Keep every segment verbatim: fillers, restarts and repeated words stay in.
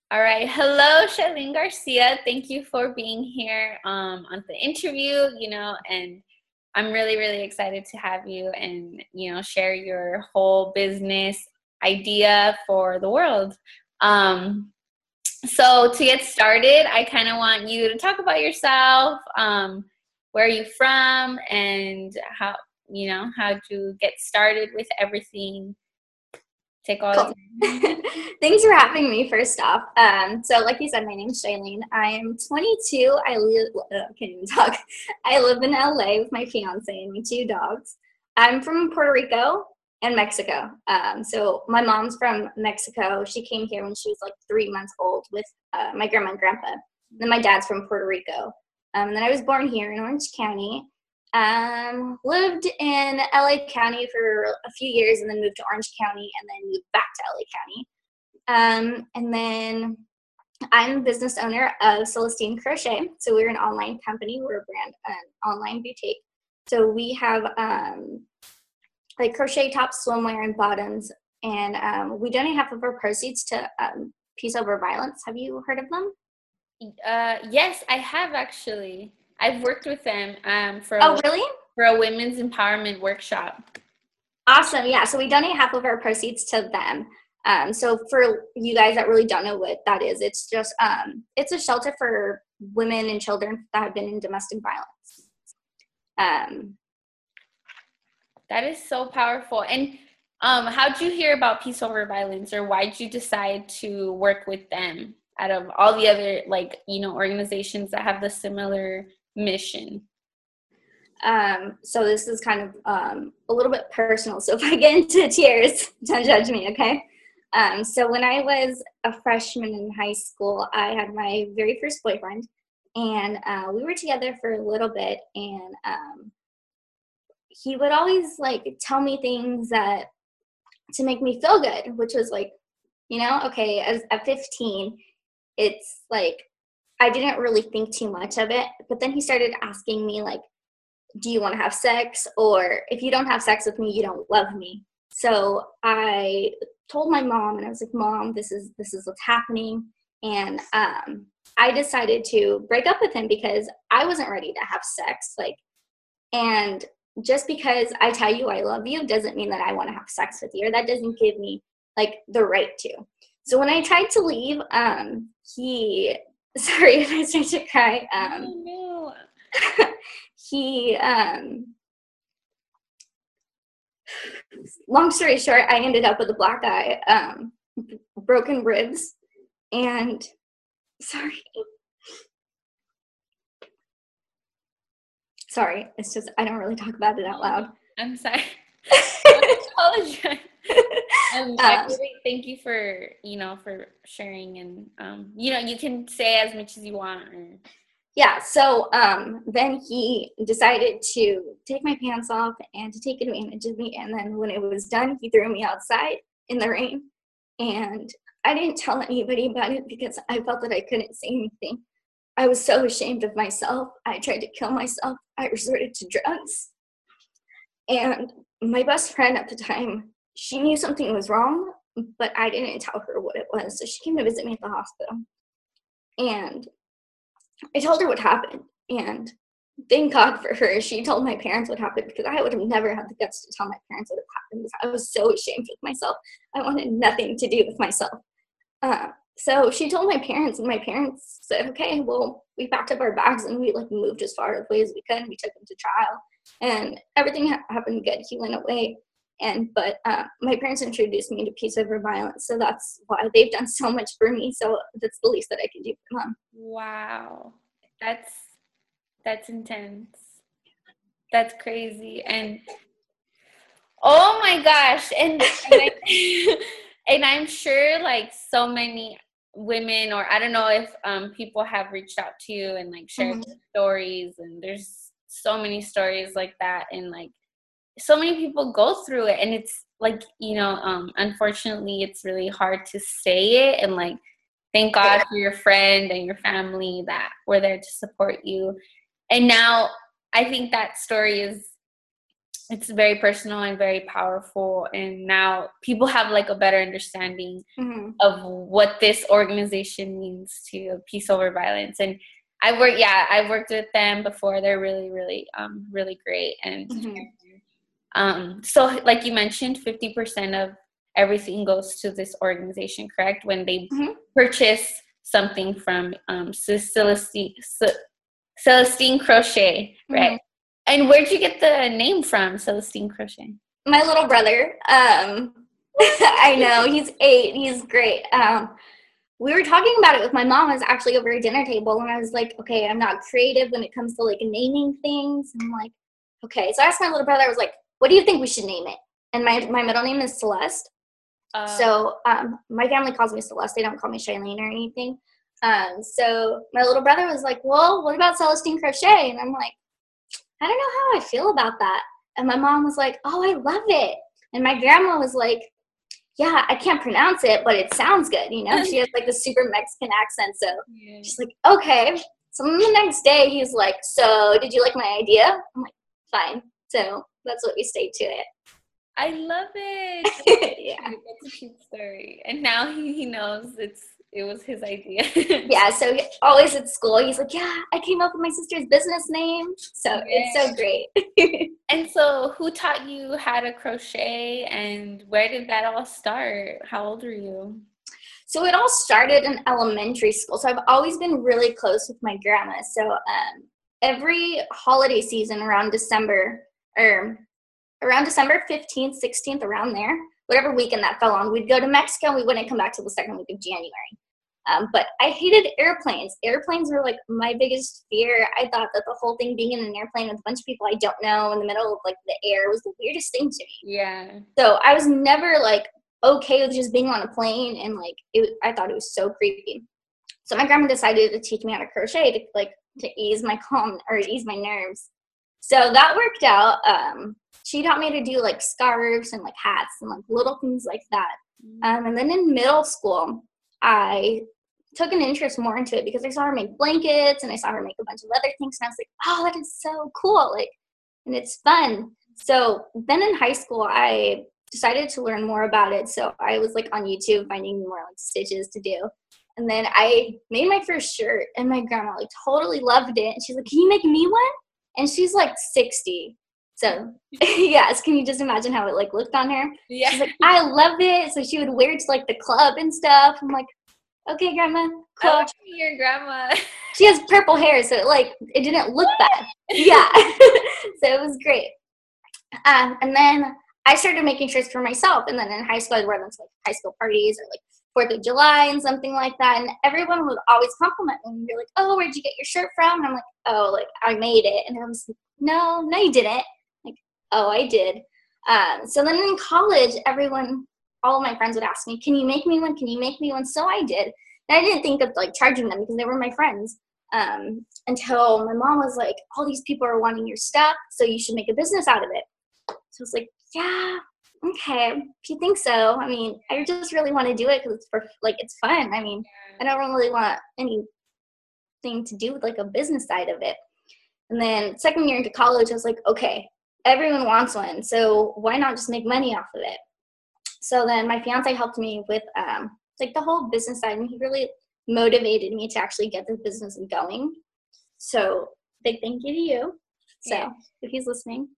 All right. Hello, Shailene Garcia. Thank you for being here um, on the interview, you know, and I'm really, really excited to have you and, you know, share your whole business idea for the world. Um, so to get started, I kind of want you to talk about yourself. Um, where are you from and how, you know, how'd you get started with everything? Take all Cool. the time. Thanks for having me, first off. Um, so, like you said, my name's Shailene. I am twenty-two. I live, uh, can't even talk. I live in L A with my fiance and my two dogs. I'm from Puerto Rico and Mexico. Um, so, my mom's from Mexico. She came here when she was like three months old with uh, my grandma and grandpa. And then my dad's from Puerto Rico. Um, and then I was born here in Orange County. Um, lived in L A County for a few years and then moved to Orange County and then moved back to L A County. Um, and then I'm business owner of Celestine Crochet. So we're an online company. We're a brand, an online boutique. So we have um, like crochet tops, swimwear, and bottoms. And um, we donate half of our proceeds to um, Peace Over Violence. Have you heard of them? Uh, yes, I have actually. I've worked with them um, for a, Oh, really? for a women's empowerment workshop. Awesome. Yeah. So we donate half of our proceeds to them. Um, so for you guys that really don't know what that is, it's just um, it's a shelter for women and children that have been in domestic violence. Um, That is so powerful. And um, how'd you hear about Peace Over Violence, or why'd you decide to work with them out of all the other, like, you know, organizations that have the similar mission? um, so this is kind of um, a little bit personal. So if I get into tears, don't judge me, okay? Um, so when I was a freshman in high school, I had my very first boyfriend, and uh, we were together for a little bit, and um, he would always like tell me things that to make me feel good, which was like, you know, okay, as at fifteen, it's like I didn't really think too much of it. But then he started asking me like, do you want to have sex? Or if you don't have sex with me, you don't love me. So I told my mom, and I was like, Mom, this is this is what's happening. And um, I decided to break up with him because I wasn't ready to have sex. Like, and just because I tell you I love you doesn't mean that I want to have sex with you, or that doesn't give me like the right to. So when I tried to leave, um, he, sorry if I start to cry, um, Oh, no. he, um, long story short, I ended up with a black eye, um, broken ribs, and sorry. Sorry, it's just, I don't really talk about it out loud. I'm sorry. I apologize. Um, I um, really thank you for, you know, for sharing, and, um, you know, you can say as much as you want. Or... yeah, so um, then he decided to take my pants off and to take advantage of me. And then when it was done, he threw me outside in the rain. And I didn't tell anybody about it because I felt that I couldn't say anything. I was so ashamed of myself. I tried to kill myself. I resorted to drugs. And my best friend at the time, she knew something was wrong, but I didn't tell her what it was. So she came to visit me at the hospital. And I told her what happened. And thank God for her, she told my parents what happened, because I would have never had the guts to tell my parents what had happened, because I was so ashamed of myself. I wanted nothing to do with myself. Uh, so she told my parents, and my parents said, okay, well, we packed up our bags and we like moved as far away as we could. And we took him to trial, and everything ha- happened good. He went away. And but uh, my parents introduced me to Peace Over Violence, so that's why they've done so much for me. So that's the least that I can do for them. Wow. That's that's intense. That's crazy. And oh my gosh. And and, I, and I'm sure like so many women, or I don't know if um people have reached out to you and like shared Mm-hmm. their stories, and there's so many stories like that, and like so many people go through it, and it's like, you know, um unfortunately it's really hard to say it, and like thank God for your friend and your family that were there to support you. And now I think that story is it's very personal and very powerful. And now people have like a better understanding mm-hmm. of what this organization means to Peace Over Violence. And I work, yeah, I worked with them before. They're really, really, um, really great. And Mm-hmm. um, so like you mentioned, fifty percent of everything goes to this organization, correct? When they Mm-hmm. purchase something from um, Celestine, Celestine Crochet, right? Mm-hmm. And where'd you get the name from, Celestine Crochet? My little brother. Um, I know, he's eight. He's great. Um, we were talking about it with my mom. I was actually over a dinner table, and I was like, okay, I'm not creative when it comes to like naming things. And I'm like, okay. So I asked my little brother, I was like, what do you think we should name it? And my my middle name is Celeste. Uh, so um, my family calls me Celeste. They don't call me Shailene or anything. Um, so my little brother was like, well, what about Celestine Crochet? And I'm like, I don't know how I feel about that. And my mom was like, oh, I love it. And my grandma was like, yeah, I can't pronounce it, but it sounds good. You know, she has like the super Mexican accent. So yeah. She's like, okay. So then the next day he's like, so did you like my idea? I'm like, fine. So that's what we stayed to it. I love it. Yeah. That's a cute story. And now he, he knows it's it was his idea. Yeah, so he, always at school, he's like, yeah, I came up with my sister's business name. So yeah. It's so great. And so who taught you how to crochet, and where did that all start? How old were you? So it all started in elementary school. So I've always been really close with my grandma. So um, every holiday season around December, or around December fifteenth, sixteenth, around there, whatever weekend that fell on, we'd go to Mexico, and we wouldn't come back till the second week of January. Um, but I hated airplanes. Airplanes were like my biggest fear. I thought that the whole thing being in an airplane with a bunch of people I don't know in the middle of like the air was the weirdest thing to me. Yeah. So I was never like okay with just being on a plane, and like it, I thought it was so creepy. So my grandma decided to teach me how to crochet to like to ease my calm or ease my nerves. So that worked out. Um, she taught me to do like scarves and like hats and like little things like that. Um, and then in middle school, I took an interest more into it because I saw her make blankets and I saw her make a bunch of other things, and I was like, oh, that is so cool, like, and it's fun. So then in high school, I decided to learn more about it. So I was like on YouTube finding more like stitches to do, and then I made my first shirt, and my grandma like totally loved it, and she's like, can you make me one? And she's like sixty. So yes, can you just imagine how it like looked on her? Yeah. She's like, I love it. So she would wear it to like the club and stuff. I'm like, okay, grandma, cool. I your grandma. She has purple hair, so it, like it didn't look bad. Yeah. So it was great. Um, and then I started making shirts for myself. And then in high school, I'd wear them to like high school parties or like Fourth of July and something like that. And everyone would always compliment me and be like, oh, where'd you get your shirt from? And I'm like, oh, like I made it. And I was like, no, no, you didn't. Like, oh, I did. Um, so then in college, everyone, all of my friends would ask me, can you make me one? Can you make me one? So I did. And I didn't think of like charging them because they were my friends. Um, until my mom was like, all these people are wanting your stuff, so you should make a business out of it. So I was like, yeah, okay, if you think so. I mean, I just really want to do it because it's for like it's fun. I mean, I don't really want anything to do with like a business side of it. And then second year into college, I was like, okay, everyone wants one, so why not just make money off of it? So then my fiance helped me with um, like the whole business side, and he really motivated me to actually get the business going. So big thank you to you. So yeah. If he's listening.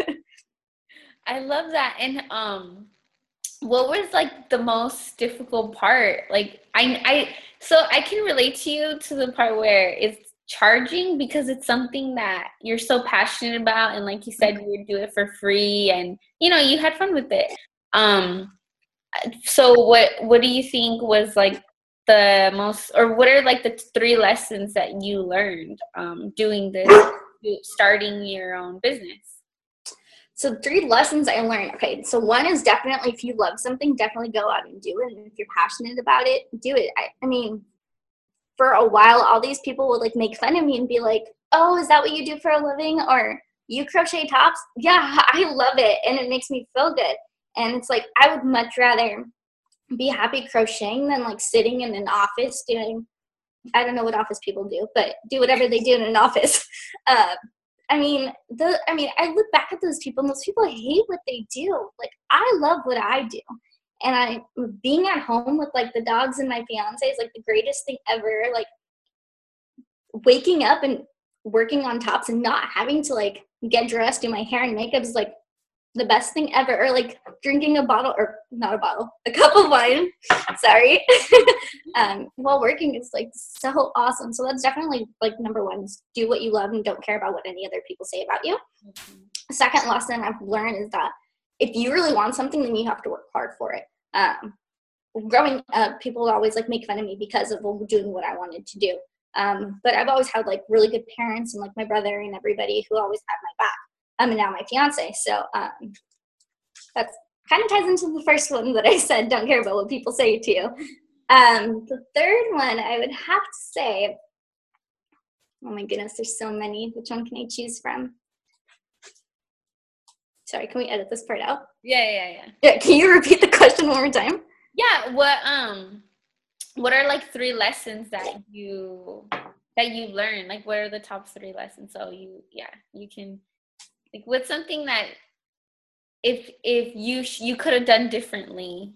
I love that. And um, what was like the most difficult part? Like I, I, so I can relate to you to the part where it's charging because it's something that you're so passionate about, and like you said, you would do it for free, and you know you had fun with it. Um, so what what do you think was like the most, or what are like the three lessons that you learned um, doing this, starting your own business? So three lessons I learned. Okay, so one is definitely if you love something, definitely go out and do it. And if you're passionate about it, do it. I, I mean, for a while, all these people would like make fun of me and be like, oh, is that what you do for a living? Or you crochet tops? Yeah, I love it. And it makes me feel good. And it's like, I would much rather be happy crocheting than like sitting in an office doing, I don't know what office people do, but do whatever they do in an office. Uh, I mean, the I mean, I look back at those people, and those people hate what they do. Like, I love what I do. And I being at home with like the dogs and my fiance is like the greatest thing ever. Like waking up and working on tops and not having to like get dressed, do my hair and makeup is like the best thing ever. Or like drinking a bottle, or not a bottle, a cup of wine, sorry, um, while working is like so awesome. So that's definitely like number one, is do what you love and don't care about what any other people say about you. Mm-hmm. The second lesson I've learned is that if you really want something, then you have to work hard for it. Um, growing up, people would always like make fun of me because of doing what I wanted to do. Um, but I've always had like really good parents and like my brother and everybody who always had my back. Um, and now my fiance. So um, that's kind of ties into the first one that I said, don't care about what people say to you. Um, the third one I would have to say, oh my goodness, there's so many. Which one can I choose from? Sorry, can we edit this part out? Yeah, yeah, yeah. Yeah, can you repeat the question one more time? Yeah, what um what are like three lessons that you that you learned? Like what are the top three lessons? So you yeah, you can like what's something that if if you sh- you could have done differently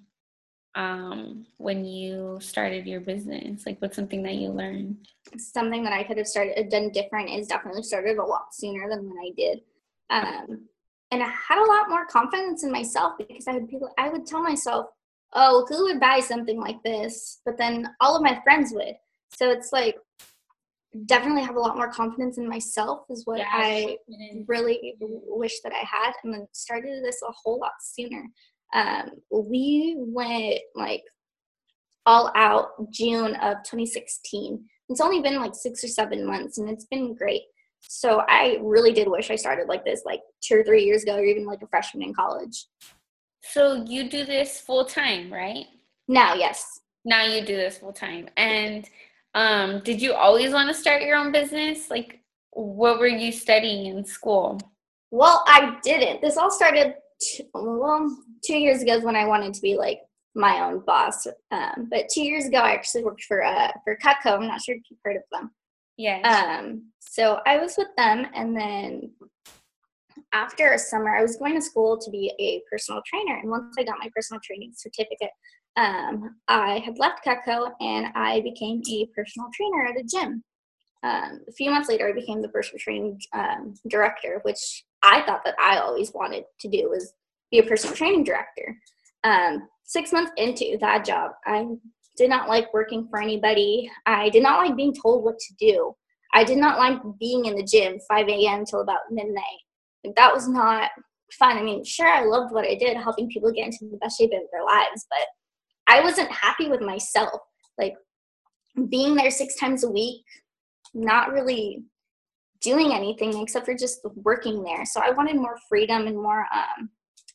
um when you started your business? Like what's something that you learned? Something that I could have started done different is definitely started a lot sooner than when I did. Um And I had a lot more confidence in myself because I would be, I would tell myself, oh, who would buy something like this? But then all of my friends would. So it's like, definitely have a lot more confidence in myself is what yeah, I really wish that I had. And then started this a whole lot sooner. Um, we went like all out June of twenty sixteen. It's only been like six or seven months and it's been great. So I really did wish I started like this like two or three years ago, or even like a freshman in college. So you do this full time, right? Now, yes. Now you do this full time. And um, did you always want to start your own business? Like, what were you studying in school? Well, I didn't. This all started, two, well, two years ago is when I wanted to be like my own boss. Um, but two years ago, I actually worked for uh, for Cutco. I'm not sure if you've heard of them. Yeah. Um, so I was with them, and then after a summer, I was going to school to be a personal trainer. And once I got my personal training certificate, um, I had left Cutco and I became a personal trainer at a gym. Um, a few months later, I became the personal training um, director, which I thought that I always wanted to do, was be a personal training director. Um, six months into that job, I did not like working for anybody. I did not like being told what to do. I did not like being in the gym five a.m. till about midnight. Like, that was not fun. I mean, sure, I loved what I did, helping people get into the best shape of their lives, but I wasn't happy with myself. Like, being there six times a week, not really doing anything except for just working there. So I wanted more freedom and more, um,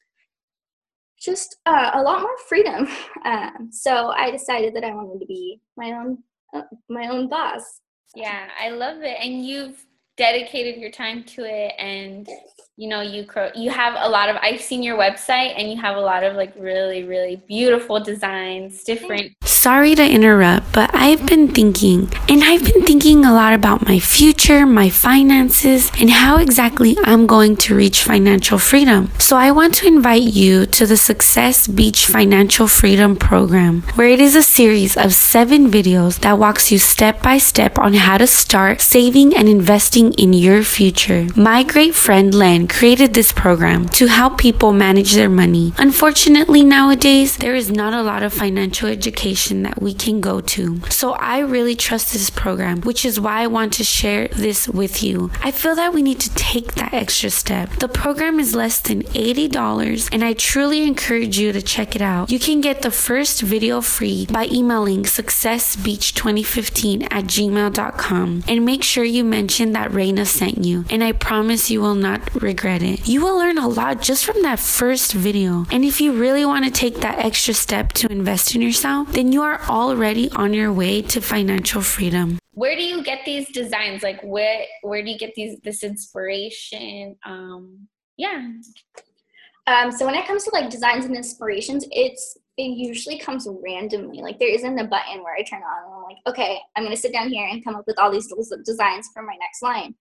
just uh, a lot more freedom. Um, so I decided that I wanted to be my own, uh, my own boss. Yeah, I love it. And you've dedicated your time to it, and you know, you cro- you have a lot of, I've seen your website and you have a lot of like really, really beautiful designs, different. Sorry to interrupt, but I've been thinking, and I've been thinking a lot about my future, my finances, and how exactly I'm going to reach financial freedom. So I want to invite you to the Success Beach Financial Freedom Program, where it is a series of seven videos that walks you step by step on how to start saving and investing in your future. My great friend Len created this program to help people manage their money. Unfortunately, nowadays, there is not a lot of financial education that we can go to. So I really trust this program, which is why I want to share this with you. I feel that we need to take that extra step. The program is less than eighty dollars, and I truly encourage you to check it out. You can get the first video free by emailing success beach twenty fifteen at gmail dot com, and make sure you mention that Reina sent you, and I promise you will not regret it. You will learn a lot just from that first video, and if you really want to take that extra step to invest in yourself, then you are already on your way to financial freedom. Where do you get these designs? Like where where do you get these this inspiration? Um yeah. Um so when it comes to like designs and inspirations, it's it usually comes randomly. Like there isn't a button where I turn on and I'm like, okay, I'm gonna sit down here and come up with all these designs for my next line.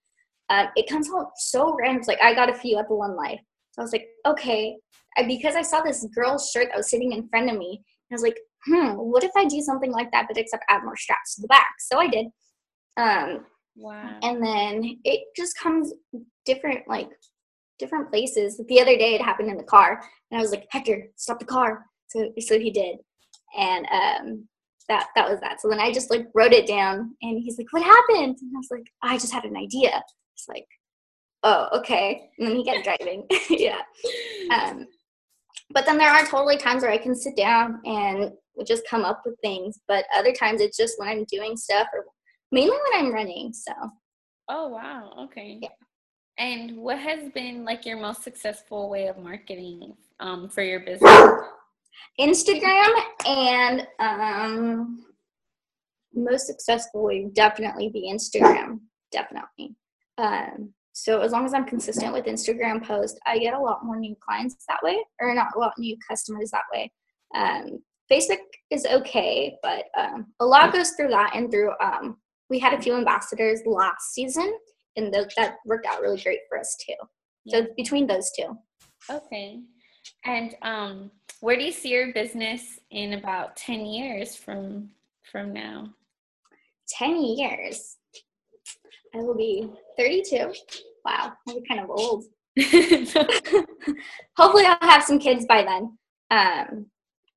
Um, it comes out so random. It's like, I got a few at the One Life. So I was like, okay. I, because I saw this girl's shirt that was sitting in front of me, I was like, hmm, what if I do something like that, but except add more straps to the back? So I did. Um, Wow. And then it just comes different, like, different places. The other day it happened in the car, and I was like, Hector, stop the car. So so he did. And um, that that was that. So then I just, like, wrote it down, and he's like, what happened? And I was like, I just had an idea. It's like, oh, okay. And then he kept driving. Yeah. Um, but then there are totally times where I can sit down and just come up with things. But other times it's just when I'm doing stuff, or mainly when I'm running. So. Oh, wow. Okay. Yeah. And what has been like your most successful way of marketing um, for your business? Instagram, and um, most successful would definitely be Instagram. Definitely. Um, so as long as I'm consistent with Instagram posts, I get a lot more new clients that way, or not a lot new customers that way. Um, Facebook is okay, but um, a lot goes through that and through. Um, we had a few ambassadors last season, and th- that worked out really great for us too. Yeah. So between those two. Okay. And um, where do you see your business in about ten years from from now? ten years. I will be thirty-two. Wow, I'll be kind of old. Hopefully I'll have some kids by then. Um,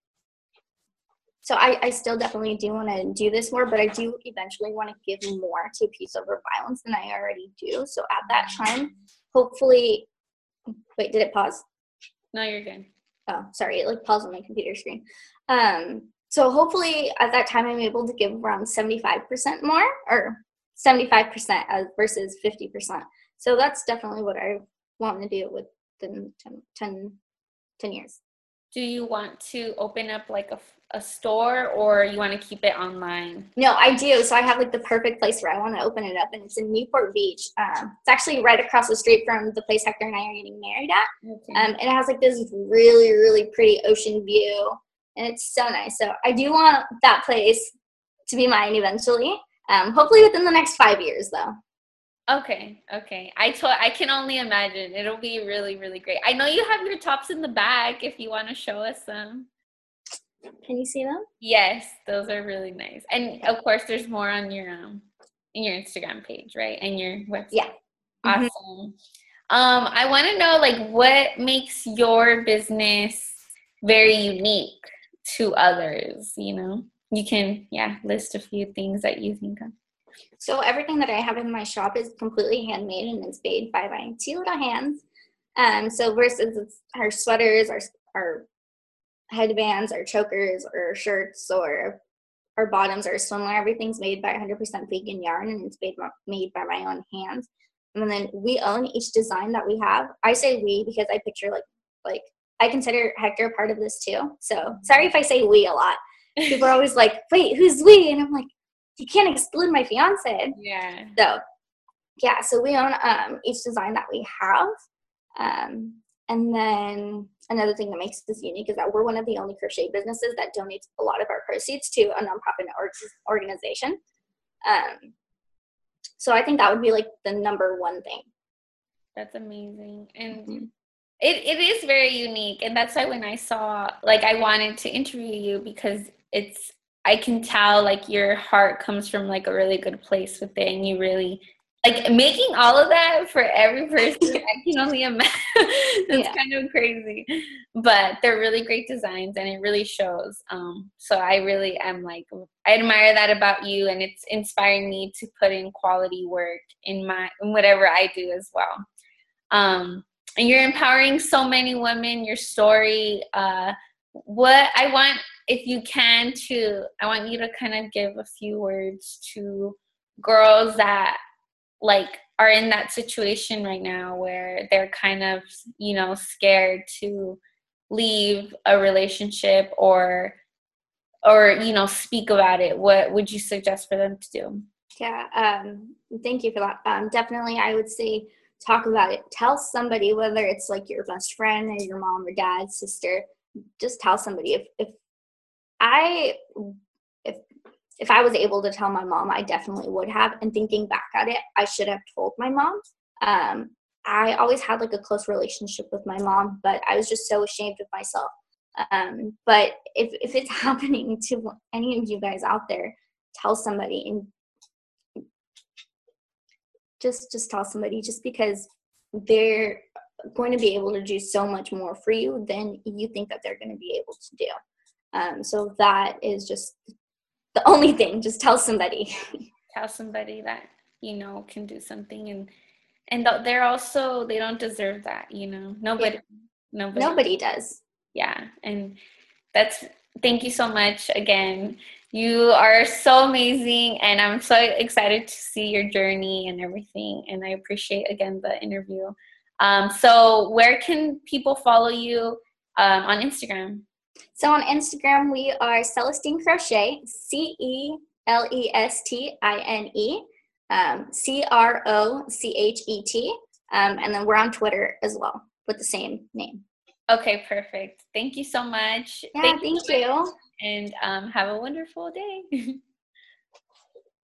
so I, I still definitely do want to do this more, but I do eventually want to give more to Peace Over Violence than I already do. So at that time, hopefully, wait, did it pause? No, you're good. Oh, sorry, it like paused on my computer screen. Um, so hopefully at that time I'm able to give around seventy-five percent more, or seventy-five percent versus fifty percent. So that's definitely what I want to do within ten, ten, ten years. Do you want to open up like a, a store, or you want to keep it online? No, I do. So I have like the perfect place where I want to open it up, and it's in Newport Beach. Um, it's actually right across the street from the place Hector and I are getting married at. Okay. Um, and it has like this really, really pretty ocean view, and it's so nice. So I do want that place to be mine eventually. Um, hopefully within the next five years, though. Okay, okay. I told I can only imagine. It'll be really, really great. I know you have your tops in the back if you want to show us some. Can you see them? Yes, those are really nice. And of course there's more on your um in your Instagram page, right? And your website. Yeah. Awesome. Mm-hmm. Um, I want to know like what makes your business very unique to others, you know? You can, yeah, list a few things that you think of. So everything that I have in my shop is completely handmade, and it's made by my two little hands. Um, so versus it's our sweaters, our our headbands, our chokers, or shirts, or our bottoms, or swimwear, everything's made by one hundred percent vegan yarn, and it's made made by my own hands. And then we own each design that we have. I say we because I picture like like I consider Hector part of this too. So sorry if I say we a lot. People are always like, wait, who's we? And I'm like, you can't exclude my fiance. Yeah. So, yeah, so we own um, each design that we have. Um, and then another thing that makes this unique is that we're one of the only crochet businesses that donates a lot of our proceeds to a nonprofit or- organization. Um, so I think that would be like the number one thing. That's amazing. And Mm-hmm. it, it is very unique. And that's why when I saw, like, I wanted to interview you because it's, I can tell like your heart comes from like a really good place with it, and you really like making all of that for every person. I can only imagine. It's Yeah. kind of crazy, but they're really great designs, and it really shows. Um, so I really am like, I admire that about you, and it's inspiring me to put in quality work in my in whatever I do as well. Um, and you're empowering so many women. Your story. Uh, what I want. If you can, to I want you to kind of give a few words to girls that like are in that situation right now where they're kind of, you know, scared to leave a relationship or or you know speak about it. What would you suggest for them to do? Yeah, um, thank you for that. Um, definitely, I would say talk about it. Tell somebody, whether it's like your best friend or your mom or dad, sister. Just tell somebody. If if I if if I was able to tell my mom, I definitely would have. And thinking back at it, I should have told my mom Um, I always had like a close relationship with my mom, but I was just so ashamed of myself. Um, but if, if it's happening to any of you guys out there, tell somebody, and just, just tell somebody, just because they're going to be able to do so much more for you than you think that they're going to be able to do. Um, so that is just the only thing. Just tell somebody. Tell somebody that, you know, can do something, and and they're also, they don't deserve that, you know. Nobody, Yeah. nobody, Nobody does. Yeah, and that's, thank you so much again. You are so amazing, and I'm so excited to see your journey and everything. And I appreciate again the interview. Um, so where can people follow you um, on Instagram? So on Instagram, we are Celestine Crochet, C E L E S T I N E, um, C R O C H E T, um, and then we're on Twitter as well with the same name. Okay, perfect. Thank you so much. Yeah, thank, thank you. And um, have a wonderful day.